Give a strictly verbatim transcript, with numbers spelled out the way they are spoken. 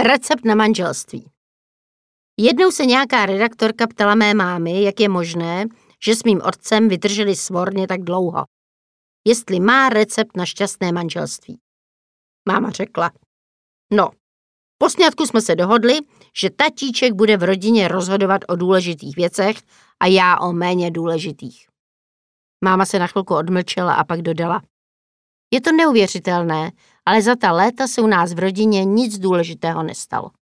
Recept na manželství. Jednou se nějaká redaktorka ptala mé mámy, jak je možné, že s mým otcem vydrželi svorně tak dlouho. Jestli má recept na šťastné manželství. Máma řekla, no, po sňatku jsme se dohodli, že tatíček bude v rodině rozhodovat o důležitých věcech a já o méně důležitých. Máma se na chvilku odmlčela a pak dodala. Je to neuvěřitelné, ale za ta léta se u nás v rodině nic důležitého nestalo.